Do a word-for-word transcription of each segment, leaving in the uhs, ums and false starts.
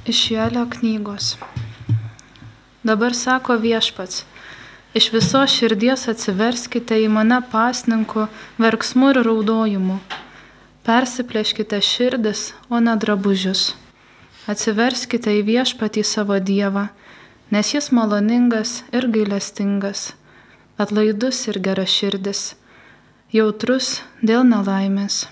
Iš Joelio knygos. Dabar sako Viešpats, iš visos širdies atsiverskite į mane pasninku, verksmu ir raudojimu. Persiplėškite širdis, o ne drabužius. Atsiverskite į Viešpatį savo Dievą, nes jis maloningas ir gailestingas, atlaidus ir geraširdis, jautrus dėl nelaimės.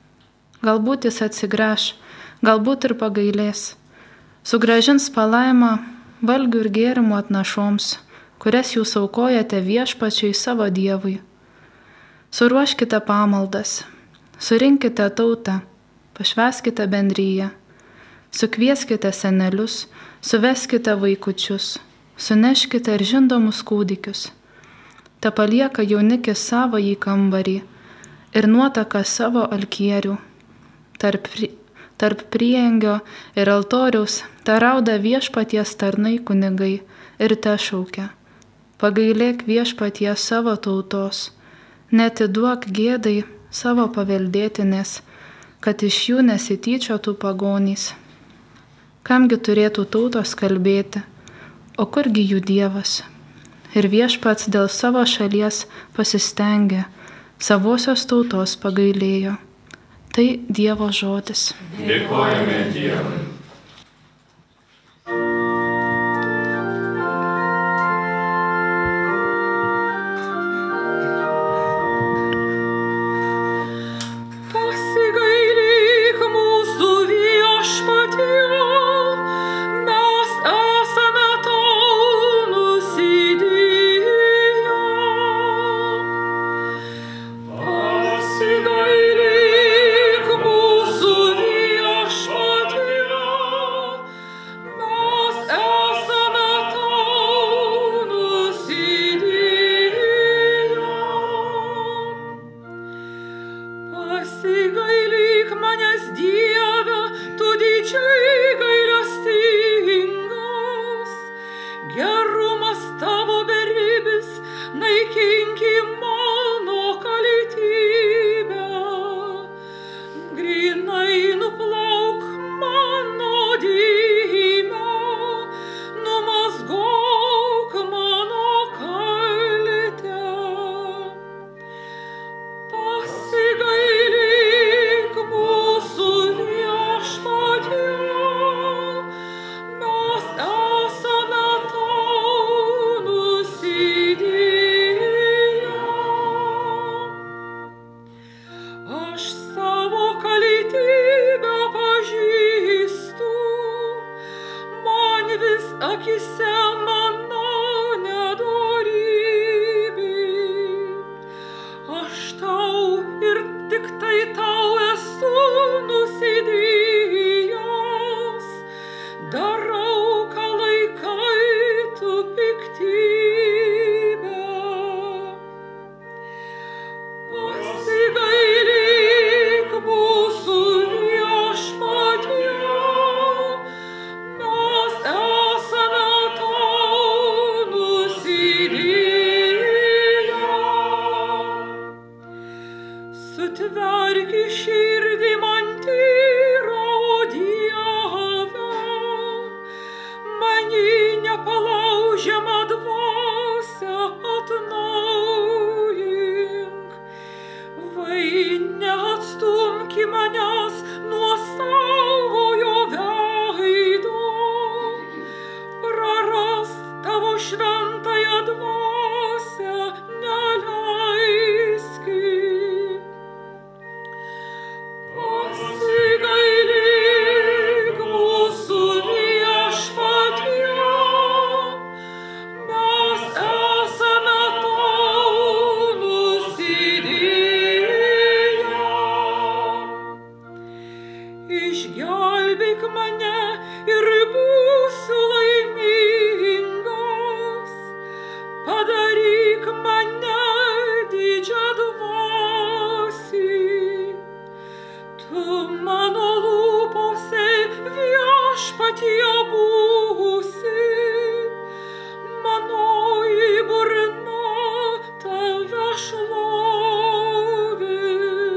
Galbūt jis atsigręš, galbūt ir pagailės. Sugrąžins palaimą valgių ir gėrimų atnašoms, kurias jūs aukojate Viešpačiui savo Dievui. Suruoškite pamaldas, surinkite tautą, pašvęskite bendryją, sukvieskite senelius, suveskite vaikučius, suneškite ir žindomus kūdikius. Te palieka jaunikis savo į kambarį ir nuotaka savo alkierių. Tarp Tarp priengio ir altoriaus te rauda Viešpaties tarnai kunigai ir te šaukia. Pagailėk Viešpaties savo tautos, neatiduok gėdai savo paveldėtinės, kad iš jų nesityčiotų pagonys. Kamgi turėtų tautos kalbėti, o kurgi jų Dievas? Ir Viešpats dėl savo šalies pasistengė, savosios tautos pagailėjo. Tai Dievo žodis. Dėkojame Dievui.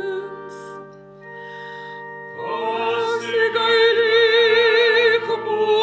Pasigailėk mūsų.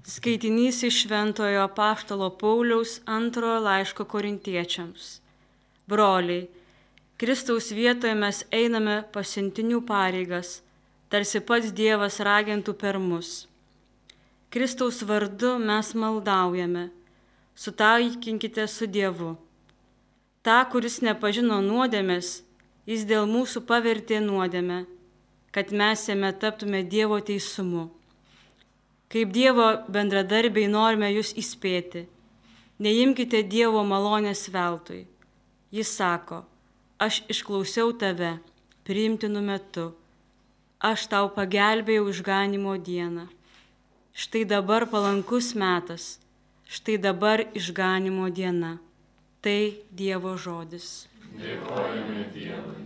Skaitinys iš Šventojo apaštalo Pauliaus antrojo laiško korintiečiams. Broliai, Kristaus vietoje mes einame pasiuntinių pareigas, tarsi pats Dievas ragintų per mus. Kristaus vardu mes maldaujame, sutaikinkite su Dievu. Ta, kuris nepažino nuodėmės, jis dėl mūsų pavertė nuodėmę, kad mes jame taptume Dievo teisumu. Kaip Dievo bendradarbiai norime jūs įspėti. Neimkite Dievo malonės veltui. Jis sako, aš išklausiau tave, priimtinu metu. Aš tau pagelbėjau išganimo dieną. Štai dabar palankus metas. Štai dabar išganimo diena. Tai Dievo žodis. Dėkojame Dievui.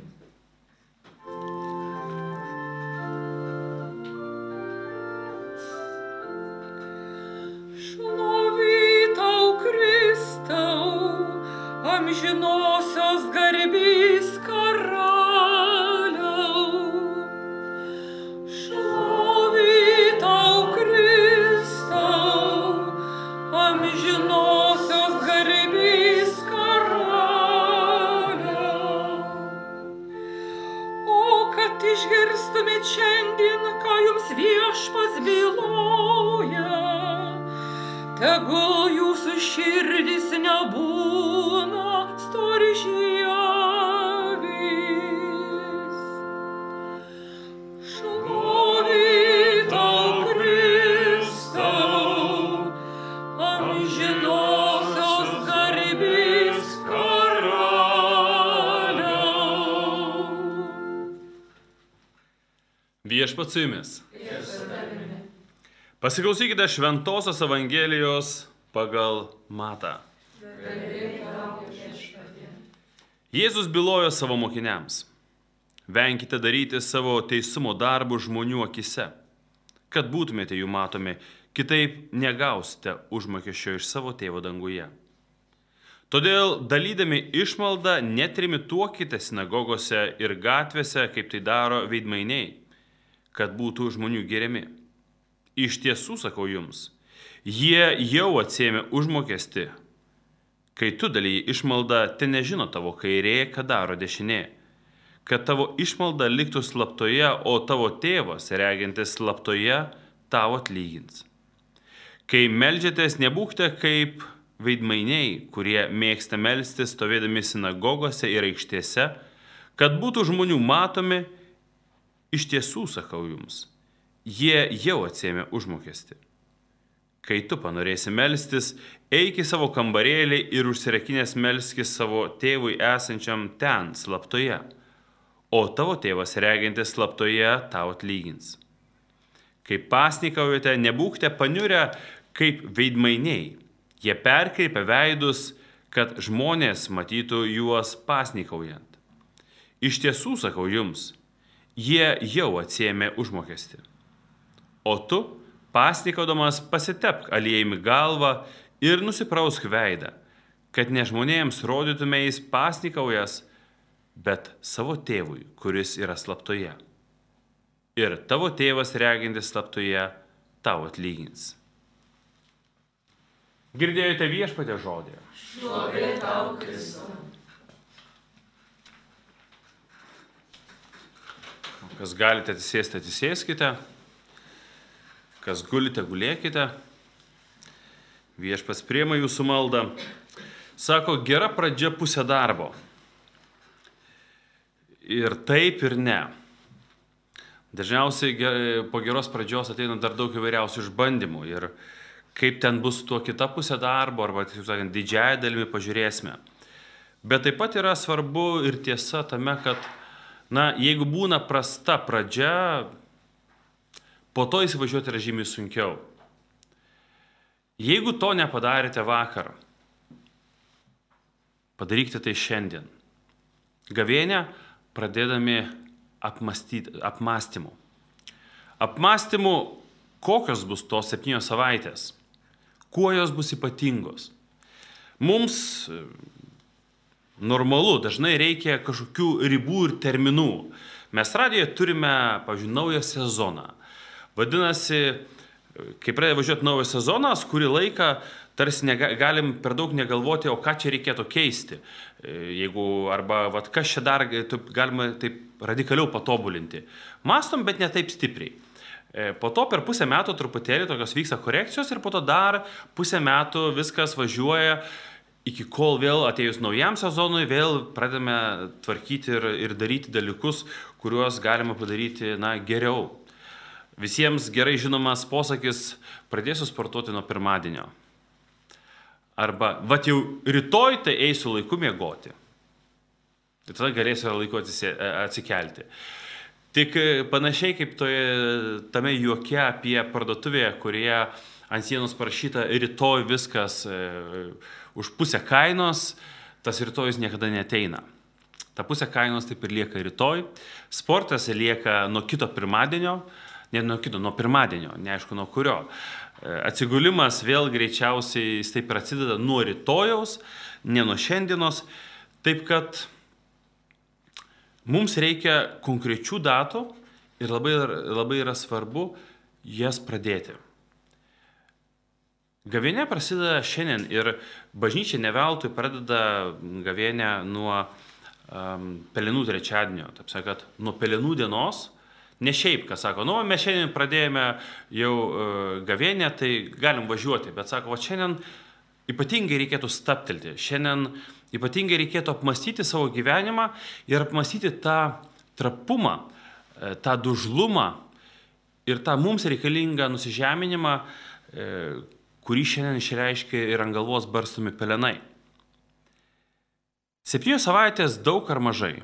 Amžinosios garbės karaliau, šlovė tau Kristau, amžinosios garbės karaliau. O kad išgirstumėt šiandien, ką jums Viešpats byloja, tegul jūsų širdis nebūna storžievis. Šlovė tau Kristau, amžinosios garbės karaliau. Viešpats su jumis. Pasiklausykite Šventosios Evangelijos pagal Matą. Jėzus bylojo savo mokiniams: venkite daryti savo teisumo darbų žmonių akise, kad būtumėte jų matomi, kitaip negausite užmokesčio iš savo tėvo danguje. Todėl, dalydami išmaldą, netrimituokite sinagogose ir gatvėse, kaip tai daro veidmainiai, kad būtų žmonių giriami. Iš tiesų sakau jums, jie jau atsiėmė užmokestį. Kai tu dalyji išmaldą, te nežino tavo kairė, ką daro dešinė, kad tavo išmalda liktų slaptoje, o tavo tėvas, regintis slaptoje, tau atlygins. Kai meldžiatės, nebūkite kaip veidmainiai, kurie mėgsta melstis stovėdami sinagogose ir aikštėse, kad būtų žmonių matomi. Iš tiesų sakau jums, jie jau atsiėmė užmokestį. Kai tu panorėsi melstis, eik į savo kambarėlį ir užsirakinęs melskis savo tėvui esančiam ten, slaptoje, o tavo tėvas regintis slaptoje tau atlygins. Kai pasnikaujate, nebūkite paniurę kaip veidmainiai. Jie perkreipia veidus, kad žmonės matytų juos pasnikaujant. Iš tiesų sakau jums, jie jau atsiėmė užmokestį. O tu, pasnikaudamas, pasitepk aliejumi galvą ir nusiprausk veidą, kad ne žmonėms rodytumės pasnikaujas, bet savo tėvui, kuris yra slaptoje. Ir tavo tėvas regintis slaptoje tau atlygins. Girdėjote Viešpaties žodį? Šlovė tau Kristau. Kas galite atsisėsti, atsisėskite. Kas gulite, gulėkite. Viešpats priima jūsų maldą. Sako, gera pradžia pusė darbo. Ir taip, ir ne. Dažniausiai po geros pradžios ateina dar daug įvairiausių išbandymų. Ir kaip ten bus tuo kita pusė darbo, arba, taip sakant, didžiąją dalimi pažiūrėsime. Bet taip pat yra svarbu ir tiesa tame, kad na, jeigu būna prasta pradžia, po to įsivažiuoti yra žymiai sunkiau. Jeigu to nepadarėte vakar, padarykite tai šiandien. Gavėnią pradėdami apmąstymu. Apmąstymu, kokios bus tos septynios savaitės, kuo jos bus ypatingos. Mums normalu, dažnai reikia kažkokių ribų ir terminų. Mes radijoje turime, pavyzdžiui, naują sezoną. Vadinasi, kai pradeda važiuoti naujas sezonas, kurį laiką tarsi nega, galim per daug negalvoti, o ką čia reikėtų keisti. Jeigu, arba, vat, kas čia dar galima taip radikaliau patobulinti. Mastom, bet ne taip stipriai. Po to per pusę metų truputėlį tokios vyksta korekcijos ir po to dar pusę metų viskas važiuoja, iki kol vėl atėjus naujam sezonui, vėl pradame tvarkyti ir, ir daryti dalykus, kuriuos galima padaryti, na, geriau. Visiems gerai žinomas posakis, pradėsiu sportuoti nuo pirmadienio. Arba, vat jau rytoj tai eisiu laiku miegoti. Ir tada galėsiu laiku atsikelti. Tik panašiai kaip toje, tame juoke apie parduotuvėje, kurie ant sienos parašyta rytoj viskas e, už pusę kainos, tas rytojus niekada neteina. Ta pusė kainos taip ir lieka rytoj. Sportas lieka nuo kito pirmadienio, ne nuo kito, nuo pirmadienio, neaišku nuo kurio. Atsigulimas vėl greičiausiai jis taip ir atsideda nuo rytojaus, ne nuo šiandienos. Taip kad mums reikia konkrečių datų ir labai, labai yra svarbu jas pradėti. Gavėnia prasideda šiandien ir bažnyčia ne veltui pradeda gavėnią nuo um, Pelenų trečiadienio, taip sakant, nuo Pelenų dienos. Ne šiaip, kas sako, nu, mes šiandien pradėjome jau uh, gavėnę, tai galim važiuoti, bet sako, va šiandien ypatingai reikėtų staptelti, šiandien ypatingai reikėtų apmastyti savo gyvenimą ir apmastyti tą trapumą, tą dužlumą ir tą mums reikalingą nusižeminimą, kurį šiandien išreiškia ir ant galvos barstomi pelenai. Septynios savaitės daug ar mažai?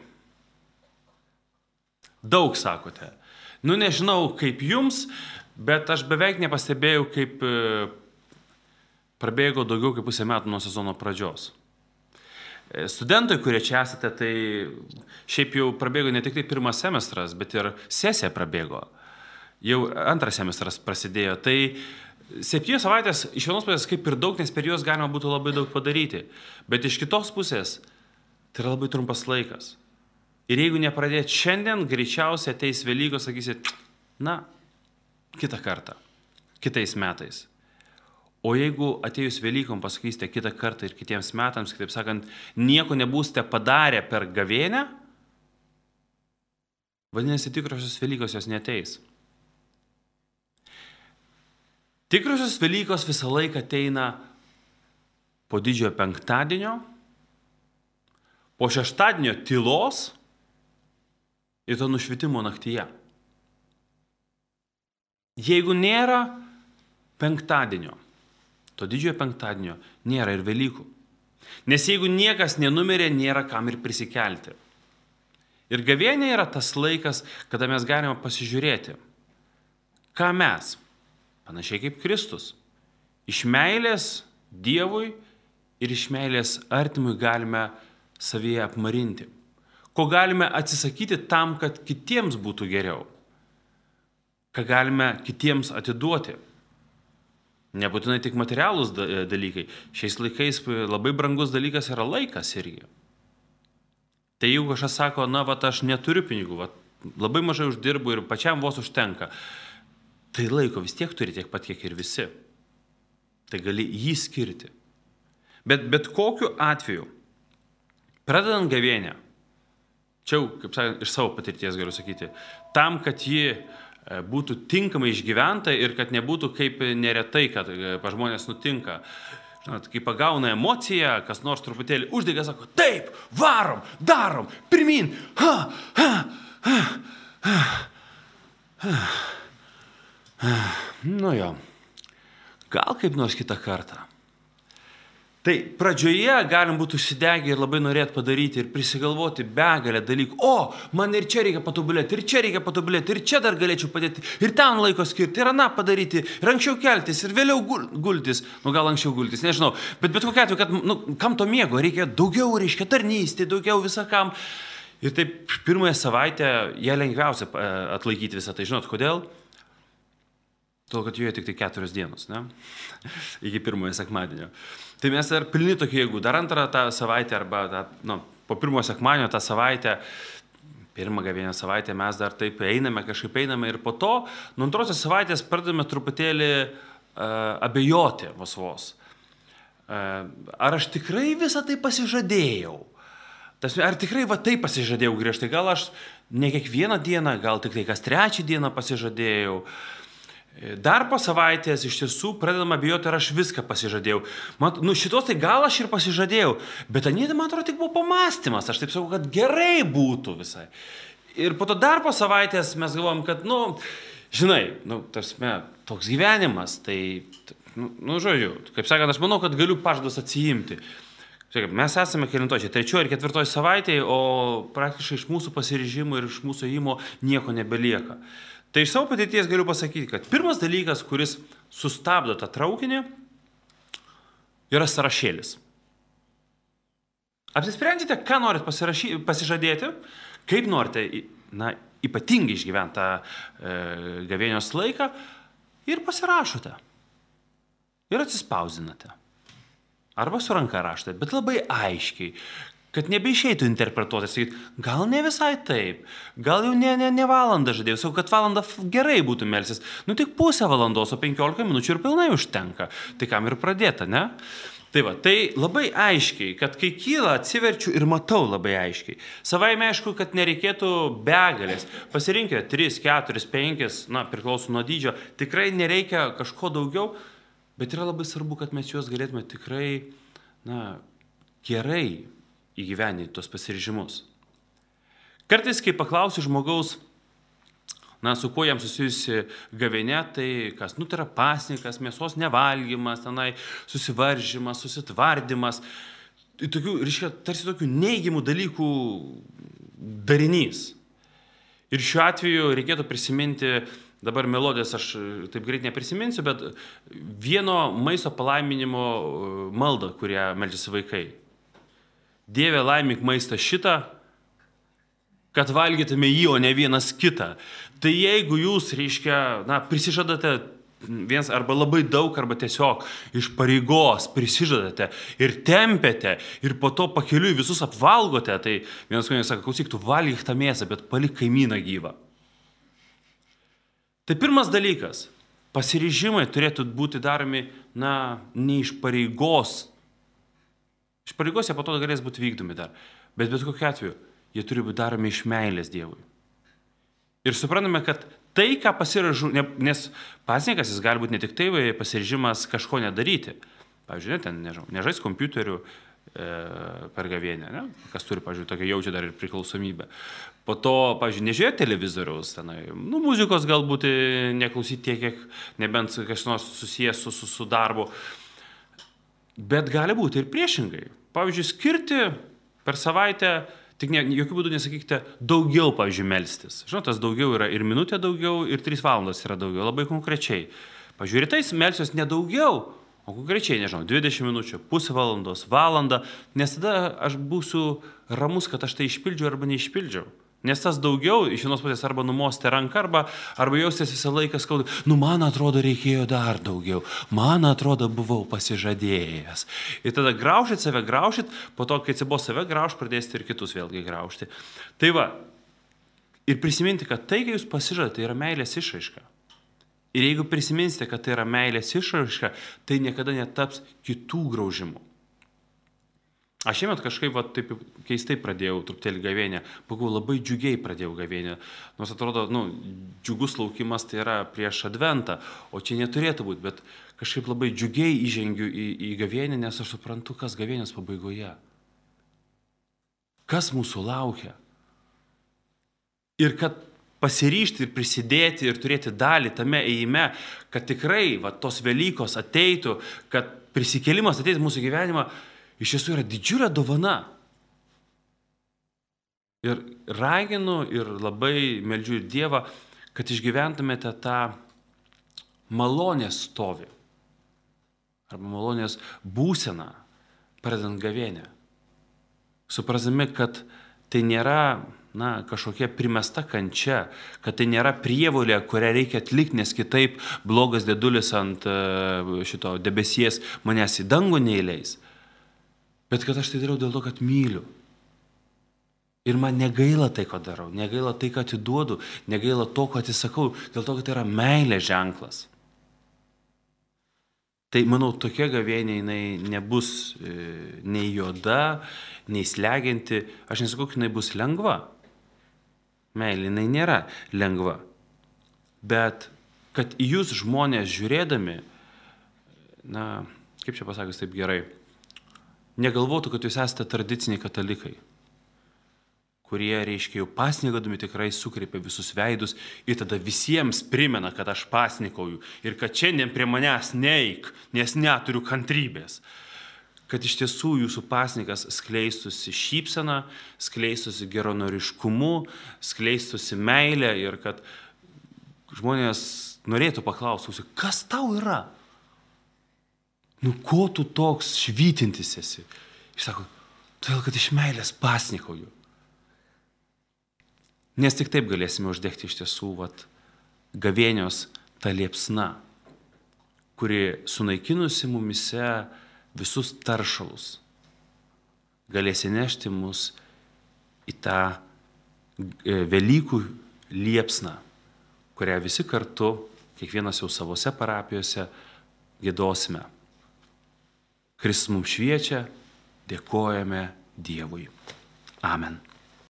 Daug, sakote. Nu, nežinau, kaip jums, bet aš beveik nepastebėjau, kaip prabėgo daugiau kaip pusę metų nuo sezono pradžios. Studentai, kurie čia esate, tai šiaip jau prabėgo ne tik tai pirmas semestras, bet ir sesija prabėgo. Jau antras semestras prasidėjo. Tai septynios savaitės iš vienos pusės kaip ir daug, nes per juos galima būtų labai daug padaryti. Bet iš kitos pusės tai yra labai trumpas laikas. Ir jeigu nepradėt šiandien, greičiausiai ateis Velykos, sakysit, na, kitą kartą, kitais metais. O jeigu atėjus Velykom pasakysite kitą kartą ir kitiems metams, kitaip sakant, nieko nebūsite padarę per gavėnę, vadinasi, tikrosios Velykos jos neateis. Tikrosios Velykos visą laiką ateina po didžiojo penktadienio, po šeštadienio tylos ir to nušvitimo naktyje. Jeigu nėra penktadienio, to didžiojo penktadienio, nėra ir Velykų. Nes jeigu niekas nenumirė, nėra kam ir prisikelti. Ir gavėnė yra tas laikas, kada mes galime pasižiūrėti, ką mes, panašiai kaip Kristus, iš meilės Dievui ir iš meilės artimui galime savyje apmarinti. Ko galime atsisakyti tam, kad kitiems būtų geriau. Ką galime kitiems atiduoti. Nebūtinai tik materialūs dalykai. Šiais laikais labai brangus dalykas yra laikas irgi. Tai jeigu kažkas sako, na, vat aš neturiu pinigų, vat, labai mažai uždirbu ir pačiam vos užtenka, tai laiko vis tiek turi tiek pat, kiek ir visi. Tai gali jį skirti. Bet, bet kokiu atveju, pradedant gavėnę, čia, kaip sakant, iš savo patirties galiu sakyti, tam, kad ji būtų tinkamai išgyventa ir kad nebūtų kaip neretai, kad žmonės nutinka. Žinot, kai pagauna emociją, kas nors truputėlį uždega, sako, taip, varom, darom, pirmin, ha, ha, ha, ha, ha, ha. Nu jo, gal kaip nors kitą kartą. Tai pradžioje galim būti užsidegę ir labai norėt padaryti ir prisigalvoti begalę dalykų. O, man ir čia reikia patobulėti, ir čia reikia patobulėti, ir čia dar galėčiau padėti, ir ten laiko skirti, ir aną padaryti, ir anksčiau keltis, ir vėliau gultis. Nu, gal anksčiau gultis, nežinau. Bet bet kokia atveju, kad, nu, kam to miego, reikia daugiau, reiškia tarnystė, daugiau visakam. Ir taip pirmąją savaitę ją lengviausia atlaikyti visą tai. Žinot, kodėl? Todėl, kad joje tik tai keturios dienos, ne? Iki pirmojo sekmadienio. Tai mes dar pilni tokių jėgų. Dar antrą tą savaitę arba tą, nu, po pirmojo sekmadienio tą savaitę pirmą gavėnios savaitę mes dar taip einame, kažkaip einame ir po to, nuo antrosios savaitės pradedame truputėlį uh, abejoti vos vos. Uh, ar aš tikrai visą tai pasižadėjau? Tas, ar tikrai va tai pasižadėjau griežtai? Gal aš ne kiekvieną dieną, gal tik tai kas trečią dieną pasižadėjau? Dar po savaitės iš tiesų pradedama abejoti, ar aš viską pasižadėjau. Man, nu šitos tai gal aš ir pasižadėjau, bet anėdė, man atrodo, tik buvo pamastymas. Aš taip sakau, kad gerai būtų visai. Ir po to dar po savaitės mes galvojam, kad, nu, žinai, nu, tarsime, toks gyvenimas, tai, nu, nu, žodžiu, kaip sakant, aš manau, kad galiu pažadus atsiimti. Žiūrėk, mes esame kelintočiai, trečioji ir ketvirtoji savaitėje, o praktiškai iš mūsų pasiryžimo ir iš mūsų įmo nieko nebelieka. Tai iš savo patirties galiu pasakyti, kad pirmas dalykas, kuris sustabdo tą traukinį, yra sąrašėlis. Apsisprendžiate, ką norit pasižadėti, kaip norite, na, ypatingai išgyventi tą e, gavėnios laiką ir pasirašote. Ir atsispausdinate. Arba su ranka rašote, bet labai aiškiai. Kad nebeišeitų interpretuoti, sakyti, gal ne visai taip, gal jau ne, ne, ne valandą žadėjau, sakau, kad valandą gerai būtų melsis, nu tik pusę valandos, o penkiolika minučių ir pilnai užtenka, tai kam ir pradėta, ne? Tai va, tai labai aiškiai, kad kai kyla, atsiverčiu ir matau labai aiškiai. Savaime aišku, kad nereikėtų begalės, pasirinkite tris, keturis, penkis, na, priklauso nuo dydžio, tikrai nereikia kažko daugiau, bet yra labai svarbu, kad mes juos galėtume tikrai, na, gerai įgyvendinti tos pasiryžimus. Kartais, kai paklausiu žmogaus, na, su kuo jam susijusi gavėnia, tai kas, nu, tai yra pasninkas, mėsos nevalgymas, tenai susivaržymas, susitvardymas, tokių, reiškia, tarsi tokių neigiamų dalykų darinys. Ir šiuo atveju reikėtų prisiminti, dabar melodijas aš taip greit neprisiminsiu, bet vieno maisto palaiminimo maldą, kurią meldžiasi vaikai. Dieve, laimink maistą šitą, kad valgytume jį, o ne vienas kitą. Tai jeigu jūs, reiškia, na, prisižadate vienas arba labai daug, arba tiesiog iš pareigos prisižadate ir tempėte ir po to pakeliui visus apvalgote, tai vienas kunigas sako, klausyk, tu valgyk tą mėsą, bet palik kaimyną gyvą. Tai pirmas dalykas, pasiryžimai turėtų būti daromi, na, ne iš pareigos. Iš pareigos jie po to galės būti vykdomi dar. Bet bet kokiu atveju, jie turi būti daromi iš meilės Dievui. Ir suprantame, kad tai, ką pasiražu, nes pasninkas jis gali būti ne tik tai pasiryžimas kažko nedaryti. Pavyzdžiui, ne, ten, nežinau, nežais kompiuterių e, per gavėnę, ne? Kas turi, pavyzdžiui, tokia jaučia dar ir priklausomybę. Po to, pavyzdžiui, nežiūrėti televizoriaus, tenai, nu, muzikos galbūt neklausyti tiek, kiek nebent kas nors susijęs su, su, su darbu. Bet gali būti ir priešingai. Pavyzdžiui, skirti per savaitę, tik ne, jokių būdų nesakykite, daugiau, pavyzdžiui, melstis. Žinot, tas daugiau yra ir minutė daugiau, ir trys valandos yra daugiau, labai konkrečiai. Pavyzdžiui, rytais melsiuos ne daugiau, o konkrečiai, nežinau, dvidešimt minučių, pusę valandos, valandą, nes tada aš būsiu ramus, kad aš tai išpildžiau arba neišpildžiau. Nes tas daugiau, iš vienos pusės arba numostė ranką, arba, arba jausitės visą laiką skaudu. Nu, man atrodo, reikėjo dar daugiau. Man atrodo, buvau pasižadėjęs. Ir tada graužit save, graužit, po to, kai atsibos save graužt, pradėsite ir kitus vėlgi graužti. Tai va, ir prisiminti, kad tai, kai jūs pasižadate, tai yra meilės išraiška. Ir jeigu prisiminsite, kad tai yra meilės išraiška, tai niekada netaps kitų graužimų. Aš šiemet kažkaip va, taip keistai pradėjau truputėlį gavėnę, pagalvojau, labai džiugiai pradėjau gavėnę, nors atrodo, nu, džiugus laukimas tai yra prieš adventą, o čia neturėtų būti, bet kažkaip labai džiugiai įžengiu į, į gavėnę, nes aš suprantu, kas gavėnės pabaigoje. Kas mūsų laukia. Ir kad pasiryžti ir prisidėti ir turėti dalį tame ėjime, kad tikrai va, tos Velykos ateitų, kad prisikėlimas ateitų mūsų gyvenimą, iš tiesų yra didžiulė dovana. Ir raginu ir labai meldžiu ir Dievą, kad išgyventumėte tą malonės stovį arba malonės būseną, pradedant gavėnę. Suprasdami, kad tai nėra, na, kažkokia primesta kančia, kad tai nėra prievolė, kurią reikia atlikti, nes kitaip blogas dėdulis ant šito debesies manęs į dangų neįleis. Bet kad aš tai darau dėl to, kad myliu. Ir man negaila tai, ko darau, negaila tai, ką atiduodu, negaila to, ko atsisakau, dėl to, kad tai yra meilės ženklas. Tai, manau, tokia gavėnė jinai nebus e, nei juoda, nei slegianti. Aš nesakau, kad jinai bus lengva. Meilė jinai nėra lengva. Bet kad jūs žmonės žiūrėdami, na, kaip čia pasakius taip gerai, negalvotų, kad jūs esate tradiciniai katalikai, kurie, reiškia, jau pasnikodami tikrai sukreipia visus veidus ir tada visiems primena, kad aš pasnikauju ir kad šiandien prie manęs neik, nes neturiu kantrybės. Kad iš tiesų jūsų pasnikas skleistusi šypsena, skleistusi geronoriškumu, skleistusi meilę ir kad žmonės norėtų paklausti, kas tau yra? Nu, ko tu toks švytintis esi? Ir sako, todėl, kad iš meilės pasnikauju. Nes tik taip galėsime uždegti iš tiesų vat, gavėnios tą liepsną, kuri sunaikinusi mumise visus taršalus, galės įnešti mus į tą Velykų liepsną, kurią visi kartu, kiekvienas jau savose parapijose, giedosime. Kristus mums šviečia, dėkojame Dievui. Amen.